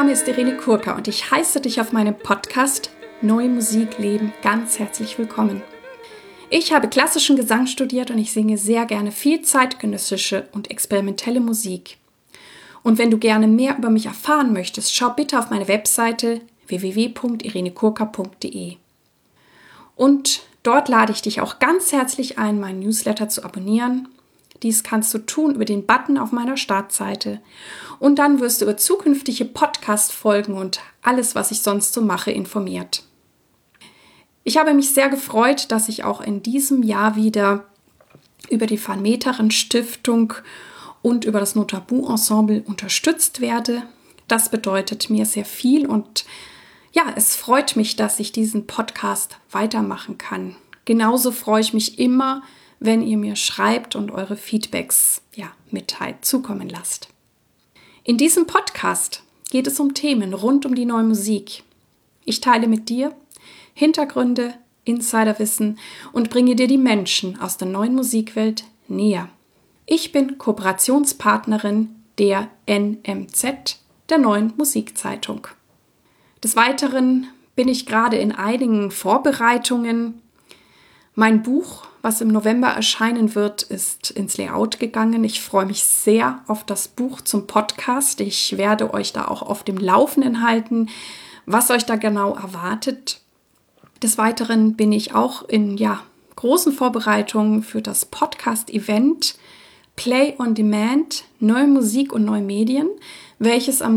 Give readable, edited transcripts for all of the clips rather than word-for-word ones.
Name ist Irene Kurka und ich heiße dich auf meinem Podcast Neue Musik leben ganz herzlich willkommen. Ich habe klassischen Gesang studiert und ich singe sehr gerne viel zeitgenössische und experimentelle Musik. Und wenn du gerne mehr über mich erfahren möchtest, schau bitte auf meine Webseite www.irenekurka.de. Und dort lade ich dich auch ganz herzlich ein, meinen Newsletter zu abonnieren. Dies kannst du tun über den Button auf meiner Startseite. Und dann wirst du über zukünftige Podcast-Folgen und alles, was ich sonst so mache, informiert. Ich habe mich sehr gefreut, dass ich auch in diesem Jahr wieder über die Van Meteren Stiftung und über das Notabu Ensemble unterstützt werde. Das bedeutet mir sehr viel und ja, es freut mich, dass ich diesen Podcast weitermachen kann. Genauso freue ich mich immer, wenn ihr mir schreibt und eure Feedbacks mitteilt, zukommen lasst. In diesem Podcast geht es um Themen rund um die neue Musik. Ich teile mit dir Hintergründe, Insiderwissen und bringe dir die Menschen aus der neuen Musikwelt näher. Ich bin Kooperationspartnerin der NMZ, der Neuen Musikzeitung. Des Weiteren bin ich gerade in einigen Vorbereitungen. Mein Buch, was im November erscheinen wird, ist ins Layout gegangen. Ich freue mich sehr auf das Buch zum Podcast. Ich werde euch da auch auf dem Laufenden halten, was euch da genau erwartet. Des Weiteren bin ich auch in großen Vorbereitungen für das Podcast-Event Play on Demand, Neue Musik und Neue Medien, welches am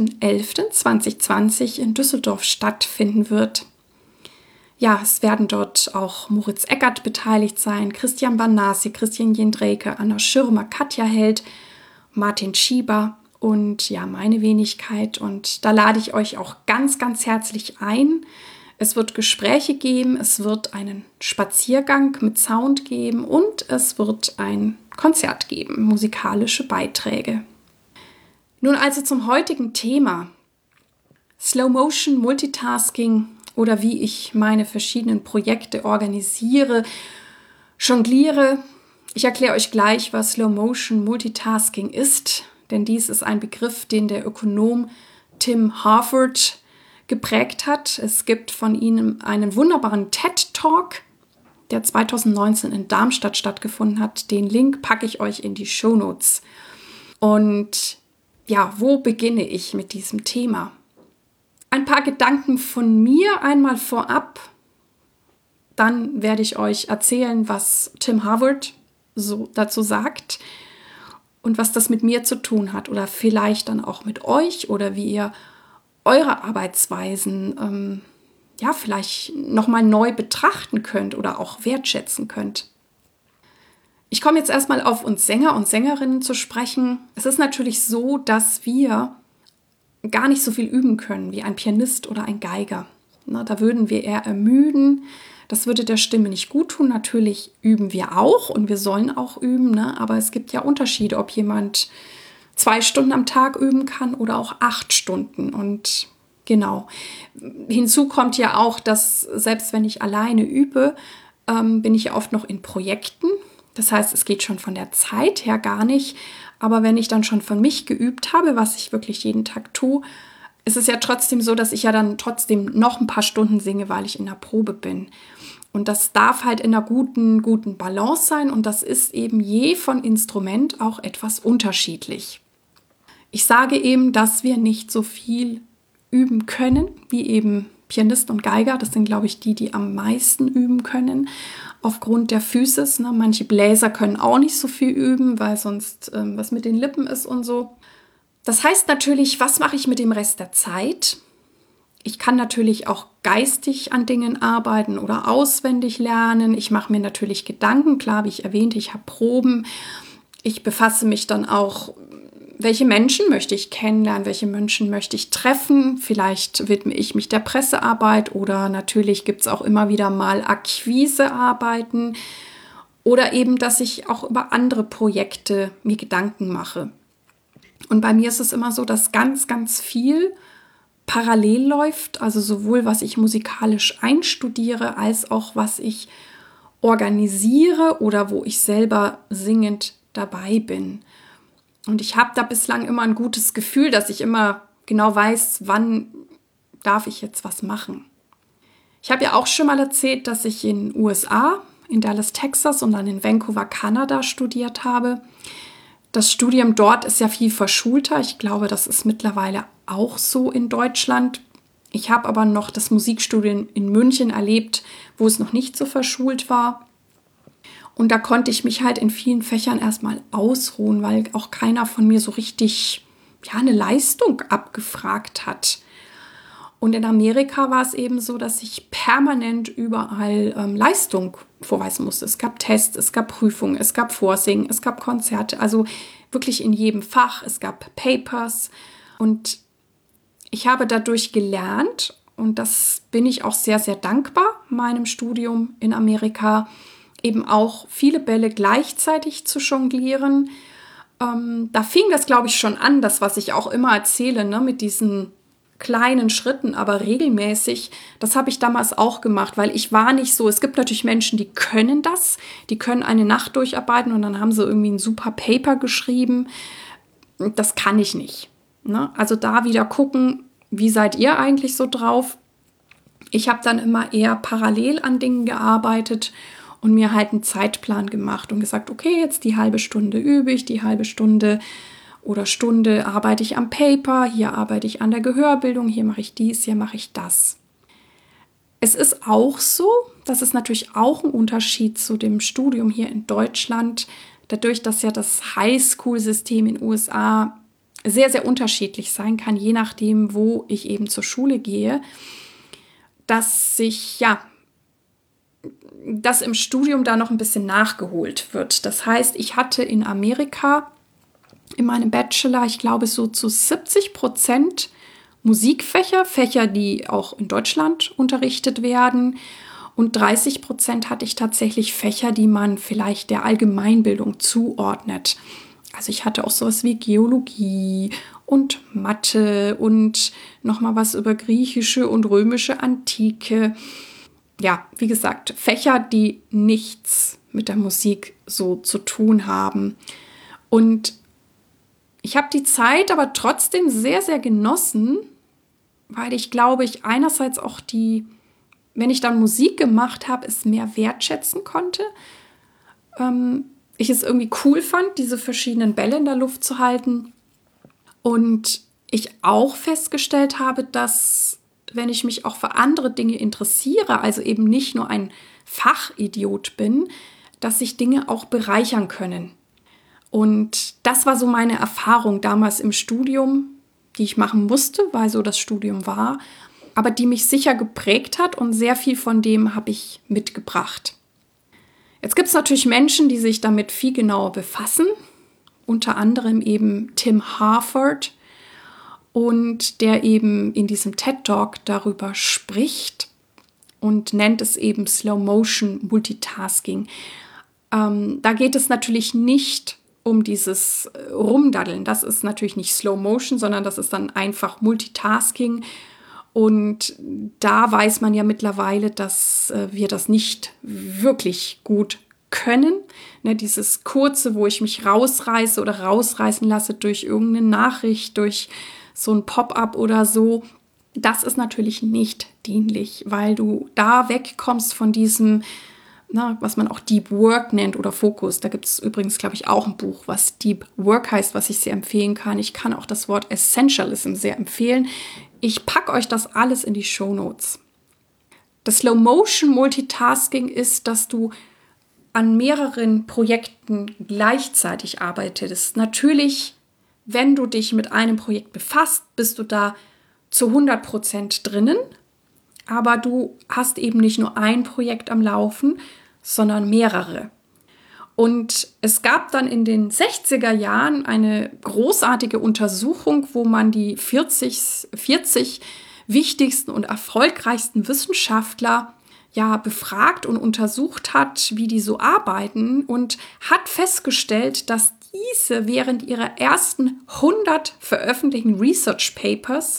7.11.2020 in Düsseldorf stattfinden wird. Ja, es werden dort auch Moritz Eckert beteiligt sein, Christian Banasi, Christian Jendreke, Anna Schirmer, Katja Held, Martin Schieber und meine Wenigkeit. Und da lade ich euch auch ganz, ganz herzlich ein. Es wird Gespräche geben, es wird einen Spaziergang mit Sound geben und es wird ein Konzert geben, musikalische Beiträge. Nun also zum heutigen Thema. Slow Motion Multitasking oder wie ich meine verschiedenen Projekte organisiere, jongliere. Ich erkläre euch gleich, was Slow Motion Multitasking ist, denn dies ist ein Begriff, den der Ökonom Tim Harford geprägt hat. Es gibt von ihm einen wunderbaren TED-Talk, der 2019 in Darmstadt stattgefunden hat. Den Link packe ich euch in die Shownotes. Und wo beginne ich mit diesem Thema? Ein paar Gedanken von mir einmal vorab. Dann werde ich euch erzählen, was Tim Harford so dazu sagt und was das mit mir zu tun hat oder vielleicht dann auch mit euch oder wie ihr eure Arbeitsweisen vielleicht nochmal neu betrachten könnt oder auch wertschätzen könnt. Ich komme jetzt erstmal auf uns Sänger und Sängerinnen zu sprechen. Es ist natürlich so, dass wir gar nicht so viel üben können wie ein Pianist oder ein Geiger. Da würden wir eher ermüden. Das würde der Stimme nicht gut tun. Natürlich üben wir auch und wir sollen auch üben, aber es gibt ja Unterschiede, ob jemand 2 Stunden am Tag üben kann oder auch 8 Stunden. Und genau, hinzu kommt ja auch, dass selbst wenn ich alleine übe, bin ich ja oft noch in Projekten. Das heißt, es geht schon von der Zeit her gar nicht. Aber wenn ich dann schon von mich geübt habe, was ich wirklich jeden Tag tue, ist es ja trotzdem so, dass ich ja dann trotzdem noch ein paar Stunden singe, weil ich in der Probe bin. Und das darf halt in einer guten Balance sein. Und das ist eben je von Instrument auch etwas unterschiedlich. Ich sage eben, dass wir nicht so viel üben können, wie eben Pianist und Geiger. Das sind, glaube ich, die am meisten üben können, aufgrund der Physis. Manche Bläser können auch nicht so viel üben, weil sonst was mit den Lippen ist und so. Das heißt natürlich, was mache ich mit dem Rest der Zeit? Ich kann natürlich auch geistig an Dingen arbeiten oder auswendig lernen. Ich mache mir natürlich Gedanken. Klar, wie ich erwähnte, ich habe Proben. Ich befasse mich dann auch, welche Menschen möchte ich kennenlernen, welche Menschen möchte ich treffen. Vielleicht widme ich mich der Pressearbeit oder natürlich gibt es auch immer wieder mal Akquisearbeiten oder eben, dass ich auch über andere Projekte mir Gedanken mache. Und bei mir ist es immer so, dass ganz, ganz viel parallel läuft, also sowohl was ich musikalisch einstudiere, als auch was ich organisiere oder wo ich selber singend dabei bin. Und ich habe da bislang immer ein gutes Gefühl, dass ich immer genau weiß, wann darf ich jetzt was machen. Ich habe ja auch schon mal erzählt, dass ich in den USA, in Dallas, Texas und dann in Vancouver, Kanada studiert habe. Das Studium dort ist ja viel verschulter. Ich glaube, das ist mittlerweile auch so in Deutschland. Ich habe aber noch das Musikstudium in München erlebt, wo es noch nicht so verschult war. Und da konnte ich mich halt in vielen Fächern erstmal ausruhen, weil auch keiner von mir so richtig eine Leistung abgefragt hat. Und in Amerika war es eben so, dass ich permanent überall Leistung vorweisen musste. Es gab Tests, es gab Prüfungen, es gab Vorsingen, es gab Konzerte, also wirklich in jedem Fach. Es gab Papers und ich habe dadurch gelernt, und das bin ich auch sehr, sehr dankbar meinem Studium in Amerika, eben auch viele Bälle gleichzeitig zu jonglieren. Da fing das, glaube ich, schon an, das, was ich auch immer erzähle, ne, mit diesen kleinen Schritten, aber regelmäßig. Das habe ich damals auch gemacht, weil ich war nicht so, es gibt natürlich Menschen, die können das, die können eine Nacht durcharbeiten und dann haben sie irgendwie ein super Paper geschrieben. Das kann ich nicht. Ne? Also da wieder gucken, wie seid ihr eigentlich so drauf? Ich habe dann immer eher parallel an Dingen gearbeitet und mir halt einen Zeitplan gemacht und gesagt, okay, jetzt die halbe Stunde übe ich, die halbe Stunde oder Stunde arbeite ich am Paper, hier arbeite ich an der Gehörbildung, hier mache ich dies, hier mache ich das. Es ist auch so, das ist natürlich auch ein Unterschied zu dem Studium hier in Deutschland, dadurch, dass ja das Highschool-System in den USA sehr, sehr unterschiedlich sein kann, je nachdem, wo ich eben zur Schule gehe, dass dass im Studium da noch ein bisschen nachgeholt wird. Das heißt, ich hatte in Amerika in meinem Bachelor, ich glaube, so zu 70% Musikfächer, Fächer, die auch in Deutschland unterrichtet werden. Und 30% hatte ich tatsächlich Fächer, die man vielleicht der Allgemeinbildung zuordnet. Also ich hatte auch sowas wie Geologie und Mathe und nochmal was über griechische und römische Antike. Ja, wie gesagt, Fächer, die nichts mit der Musik so zu tun haben. Und ich habe die Zeit aber trotzdem sehr, sehr genossen, weil ich glaube, ich einerseits auch wenn ich dann Musik gemacht habe, es mehr wertschätzen konnte. Ich es irgendwie cool fand, diese verschiedenen Bälle in der Luft zu halten. Und ich auch festgestellt habe, dass, wenn ich mich auch für andere Dinge interessiere, also eben nicht nur ein Fachidiot bin, dass sich Dinge auch bereichern können. Und das war so meine Erfahrung damals im Studium, die ich machen musste, weil so das Studium war, aber die mich sicher geprägt hat und sehr viel von dem habe ich mitgebracht. Jetzt gibt es natürlich Menschen, die sich damit viel genauer befassen, unter anderem eben Tim Harford, und der eben in diesem TED-Talk darüber spricht und nennt es eben Slow-Motion Multitasking. Da geht es natürlich nicht um dieses Rumdaddeln. Das ist natürlich nicht Slow Motion, sondern das ist dann einfach Multitasking. Und da weiß man ja mittlerweile, dass wir das nicht wirklich gut können. Ne, dieses kurze, wo ich mich rausreiße oder rausreißen lasse durch irgendeine Nachricht, durch so ein Pop-up oder so, das ist natürlich nicht dienlich, weil du da wegkommst von diesem, was man auch Deep Work nennt oder Fokus. Da gibt es übrigens, glaube ich, auch ein Buch, was Deep Work heißt, was ich sehr empfehlen kann. Ich kann auch das Wort Essentialism sehr empfehlen. Ich packe euch das alles in die Shownotes. Das Slow-Motion Multitasking ist, dass du an mehreren Projekten gleichzeitig arbeitest. Natürlich, wenn du dich mit einem Projekt befasst, bist du da zu 100% drinnen. Aber du hast eben nicht nur ein Projekt am Laufen, sondern mehrere. Und es gab dann in den 60er Jahren eine großartige Untersuchung, wo man die 40 wichtigsten und erfolgreichsten Wissenschaftler befragt und untersucht hat, wie die so arbeiten, und hat festgestellt, dass diese während ihrer ersten 100 veröffentlichten Research Papers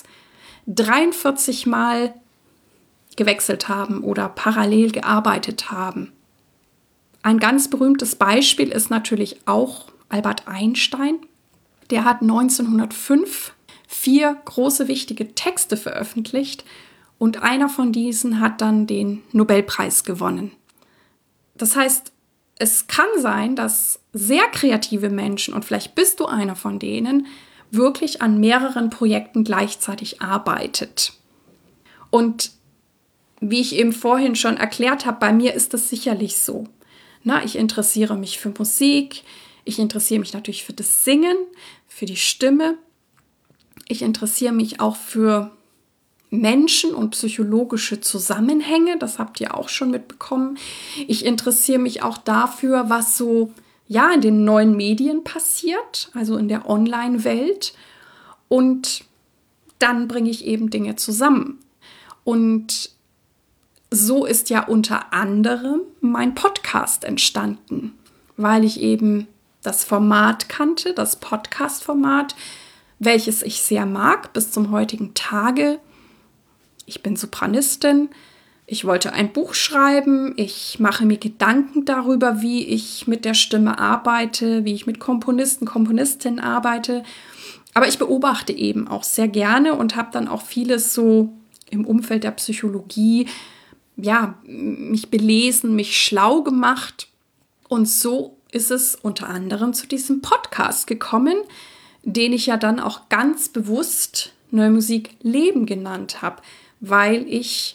43 Mal gewechselt haben oder parallel gearbeitet haben. Ein ganz berühmtes Beispiel ist natürlich auch Albert Einstein. Der hat 1905 4 große, wichtige Texte veröffentlicht und einer von diesen hat dann den Nobelpreis gewonnen. Das heißt, es kann sein, dass sehr kreative Menschen, und vielleicht bist du einer von denen, wirklich an mehreren Projekten gleichzeitig arbeitet. Und wie ich eben vorhin schon erklärt habe, bei mir ist das sicherlich so. Ich interessiere mich für Musik, ich interessiere mich natürlich für das Singen, für die Stimme. Ich interessiere mich auch für Menschen und psychologische Zusammenhänge, das habt ihr auch schon mitbekommen. Ich interessiere mich auch dafür, was so in den neuen Medien passiert, also in der Online-Welt. Und dann bringe ich eben Dinge zusammen. Und so ist ja unter anderem mein Podcast entstanden, weil ich eben das Format kannte, das Podcast-Format, welches ich sehr mag bis zum heutigen Tage. Ich bin Sopranistin, ich wollte ein Buch schreiben, ich mache mir Gedanken darüber, wie ich mit der Stimme arbeite, wie ich mit Komponisten, Komponistinnen arbeite. Aber ich beobachte eben auch sehr gerne und habe dann auch vieles so im Umfeld der Psychologie, mich belesen, mich schlau gemacht. Und so ist es unter anderem zu diesem Podcast gekommen, den ich ja dann auch ganz bewusst Neue Musik Leben genannt habe, weil ich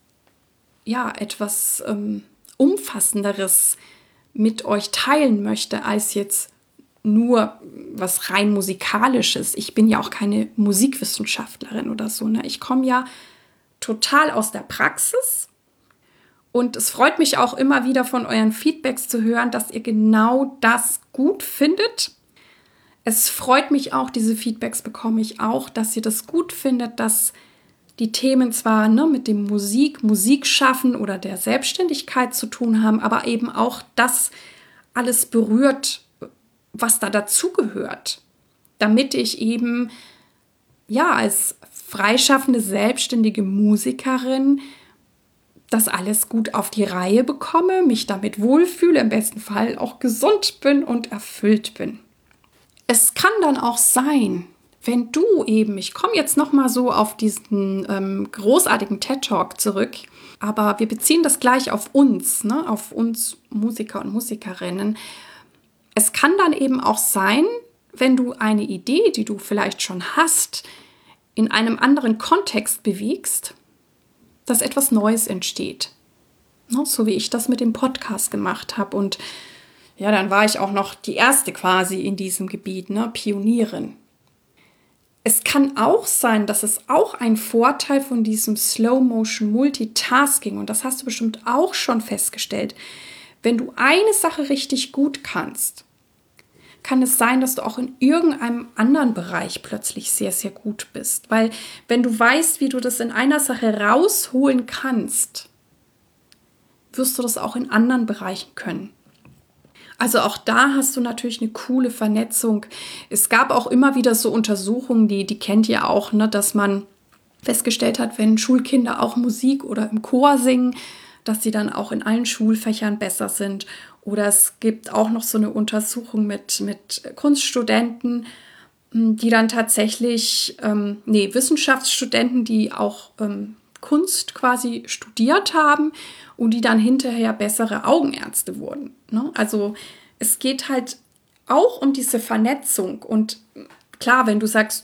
etwas Umfassenderes mit euch teilen möchte, als jetzt nur was rein Musikalisches. Ich bin ja auch keine Musikwissenschaftlerin oder so. Ich komme ja total aus der Praxis und es freut mich auch immer wieder von euren Feedbacks zu hören, dass ihr genau das gut findet. Es freut mich auch, diese Feedbacks bekomme ich auch, dass ihr das gut findet, dass die Themen zwar mit dem Musikschaffen oder der Selbstständigkeit zu tun haben, aber eben auch das alles berührt, was da dazugehört, damit ich eben als freischaffende, selbstständige Musikerin das alles gut auf die Reihe bekomme, mich damit wohlfühle, im besten Fall auch gesund bin und erfüllt bin. Es kann dann auch sein, wenn du eben, ich komme jetzt nochmal so auf diesen großartigen TED-Talk zurück, aber wir beziehen das gleich auf uns, auf uns Musiker und Musikerinnen. Es kann dann eben auch sein, wenn du eine Idee, die du vielleicht schon hast, in einem anderen Kontext bewegst, dass etwas Neues entsteht. So wie ich das mit dem Podcast gemacht habe. Und dann war ich auch noch die Erste quasi in diesem Gebiet, Pionierin. Es kann auch sein, dass es auch ein Vorteil von diesem Slow-Motion-Multitasking, und das hast du bestimmt auch schon festgestellt, wenn du eine Sache richtig gut kannst, kann es sein, dass du auch in irgendeinem anderen Bereich plötzlich sehr, sehr gut bist. Weil wenn du weißt, wie du das in einer Sache rausholen kannst, wirst du das auch in anderen Bereichen können. Also auch da hast du natürlich eine coole Vernetzung. Es gab auch immer wieder so Untersuchungen, die kennt ihr auch, dass man festgestellt hat, wenn Schulkinder auch Musik oder im Chor singen, dass sie dann auch in allen Schulfächern besser sind. Oder es gibt auch noch so eine Untersuchung mit Kunststudenten, die dann tatsächlich, Wissenschaftsstudenten, die auch Kunst quasi studiert haben und die dann hinterher bessere Augenärzte wurden. Also es geht halt auch um diese Vernetzung. Und klar, wenn du sagst,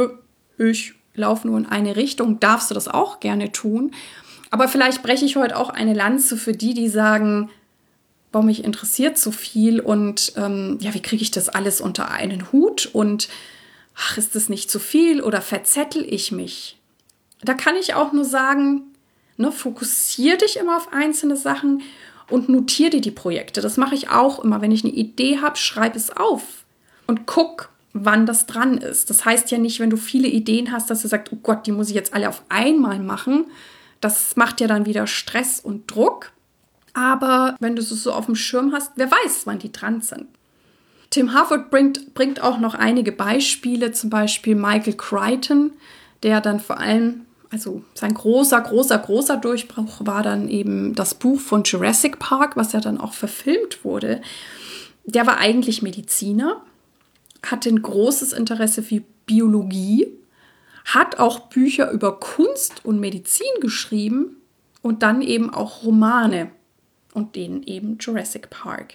ich laufe nur in eine Richtung, darfst du das auch gerne tun. Aber vielleicht breche ich heute auch eine Lanze für die sagen, boah, mich interessiert so viel und wie kriege ich das alles unter einen Hut und ist das nicht zu viel oder verzettel ich mich? Da kann ich auch nur sagen, fokussier dich immer auf einzelne Sachen und notiere dir die Projekte. Das mache ich auch immer. Wenn ich eine Idee habe, schreibe es auf und guck, wann das dran ist. Das heißt ja nicht, wenn du viele Ideen hast, dass du sagst, oh Gott, die muss ich jetzt alle auf einmal machen. Das macht ja dann wieder Stress und Druck. Aber wenn du es so auf dem Schirm hast, wer weiß, wann die dran sind. Tim Harford bringt auch noch einige Beispiele, zum Beispiel Michael Crichton, der dann vor allem, also sein großer Durchbruch war dann eben das Buch von Jurassic Park, was ja dann auch verfilmt wurde. Der war eigentlich Mediziner, hatte ein großes Interesse für Biologie hat auch Bücher über Kunst und Medizin geschrieben und dann eben auch Romane und denen eben Jurassic Park.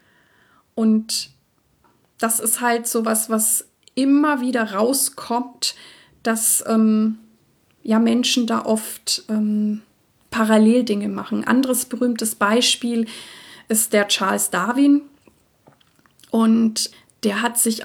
Und das ist halt so was immer wieder rauskommt, dass Menschen da oft Paralleldinge machen. Anderes berühmtes Beispiel ist der Charles Darwin. Und der hat sich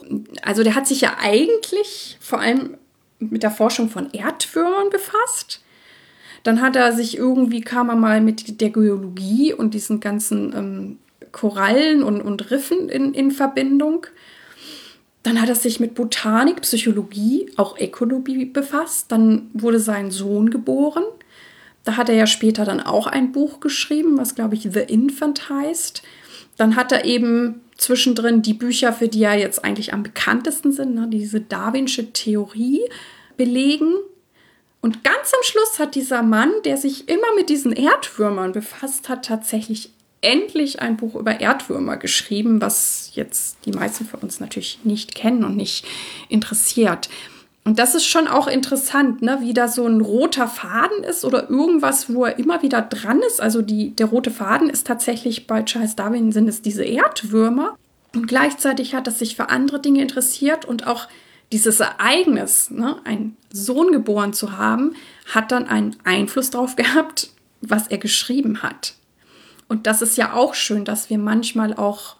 ja eigentlich vor allem mit der Forschung von Erdwürmern befasst. Dann kam er mal mit der Geologie und diesen ganzen Korallen und Riffen in Verbindung. Dann hat er sich mit Botanik, Psychologie, auch Ökologie befasst. Dann wurde sein Sohn geboren. Da hat er ja später dann auch ein Buch geschrieben, was, glaube ich, The Infant heißt. Dann hat er eben zwischendrin die Bücher, für die er jetzt eigentlich am bekanntesten sind, ne, diese Darwinsche Theorie belegen. Und ganz am Schluss hat dieser Mann, der sich immer mit diesen Erdwürmern befasst hat, tatsächlich endlich ein Buch über Erdwürmer geschrieben, was jetzt die meisten von uns natürlich nicht kennen und nicht interessiert. Und das ist schon auch interessant, ne, wie da so ein roter Faden ist oder irgendwas, wo er immer wieder dran ist. Also der rote Faden ist tatsächlich bei Charles Darwin sind es diese Erdwürmer. Und gleichzeitig hat er sich für andere Dinge interessiert und auch dieses Ereignis, ne, einen Sohn geboren zu haben, hat dann einen Einfluss darauf gehabt, was er geschrieben hat. Und das ist ja auch schön, dass wir manchmal auch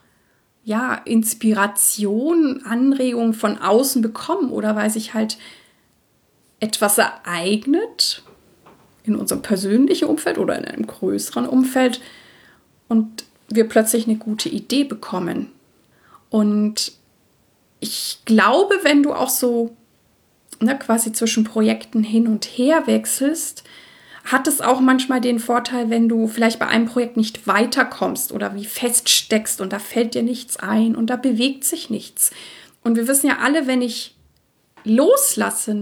Inspiration, Anregungen von außen bekommen oder weil sich halt etwas ereignet in unserem persönlichen Umfeld oder in einem größeren Umfeld und wir plötzlich eine gute Idee bekommen. Und ich glaube, wenn du auch so quasi zwischen Projekten hin und her wechselst, hat es auch manchmal den Vorteil, wenn du vielleicht bei einem Projekt nicht weiterkommst oder wie feststeckst und da fällt dir nichts ein und da bewegt sich nichts. Und wir wissen ja alle, wenn ich loslasse,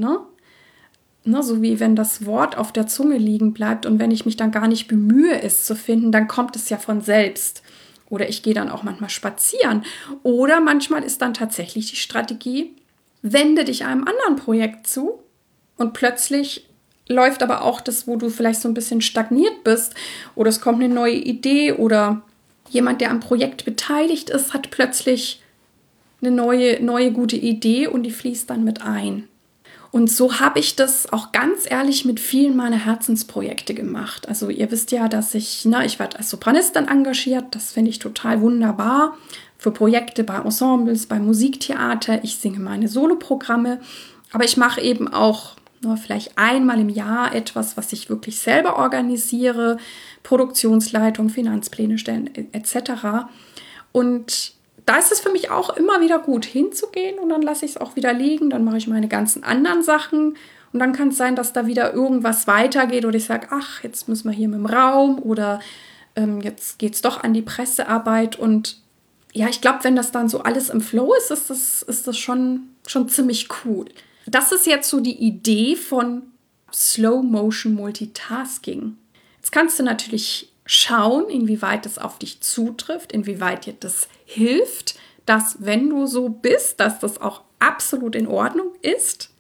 so wie wenn das Wort auf der Zunge liegen bleibt und wenn ich mich dann gar nicht bemühe, es zu finden, dann kommt es ja von selbst. Oder ich gehe dann auch manchmal spazieren. Oder manchmal ist dann tatsächlich die Strategie, wende dich einem anderen Projekt zu und plötzlich läuft aber auch das, wo du vielleicht so ein bisschen stagniert bist oder es kommt eine neue Idee oder jemand, der am Projekt beteiligt ist, hat plötzlich eine neue gute Idee und die fließt dann mit ein. Und so habe ich das auch ganz ehrlich mit vielen meiner Herzensprojekte gemacht. Also ihr wisst ja, dass ich war als Sopranistin engagiert, das finde ich total wunderbar. Für Projekte bei Ensembles, bei Musiktheater, ich singe meine Soloprogramme, aber ich mache eben auch nur vielleicht einmal im Jahr etwas, was ich wirklich selber organisiere, Produktionsleitung, Finanzpläne stellen etc. Und da ist es für mich auch immer wieder gut hinzugehen und dann lasse ich es auch wieder liegen, dann mache ich meine ganzen anderen Sachen und dann kann es sein, dass da wieder irgendwas weitergeht oder ich sage, ach, jetzt müssen wir hier mit dem Raum oder jetzt geht es doch an die Pressearbeit und ja, ich glaube, wenn das dann so alles im Flow ist, ist das schon ziemlich cool. Das ist jetzt so die Idee von Slow-Motion Multitasking. Jetzt kannst du natürlich schauen, inwieweit es auf dich zutrifft, inwieweit dir das hilft, dass wenn du so bist, dass das auch absolut in Ordnung ist.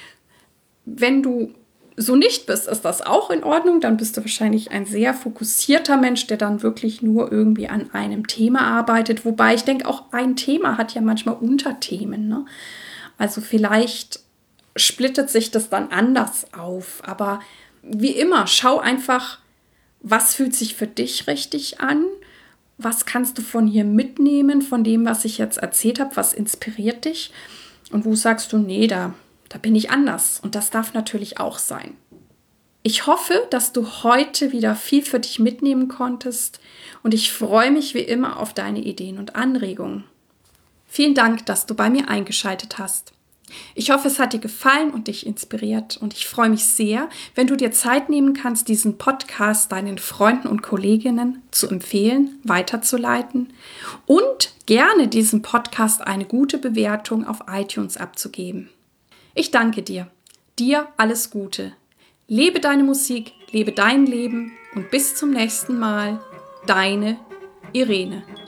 Wenn du so nicht bist, ist das auch in Ordnung. Dann bist du wahrscheinlich ein sehr fokussierter Mensch, der dann wirklich nur irgendwie an einem Thema arbeitet. Wobei ich denke, auch ein Thema hat ja manchmal Unterthemen, ne? Also vielleicht splittet sich das dann anders auf. Aber wie immer, schau einfach, was fühlt sich für dich richtig an? Was kannst du von hier mitnehmen, von dem, was ich jetzt erzählt habe? Was inspiriert dich? Und wo sagst du, nee, da bin ich anders. Und das darf natürlich auch sein. Ich hoffe, dass du heute wieder viel für dich mitnehmen konntest. Und ich freue mich wie immer auf deine Ideen und Anregungen. Vielen Dank, dass du bei mir eingeschaltet hast. Ich hoffe, es hat dir gefallen und dich inspiriert und ich freue mich sehr, wenn du dir Zeit nehmen kannst, diesen Podcast deinen Freunden und Kolleginnen zu empfehlen, weiterzuleiten und gerne diesem Podcast eine gute Bewertung auf iTunes abzugeben. Ich danke dir. Dir alles Gute. Lebe deine Musik, lebe dein Leben und bis zum nächsten Mal. Deine Irene.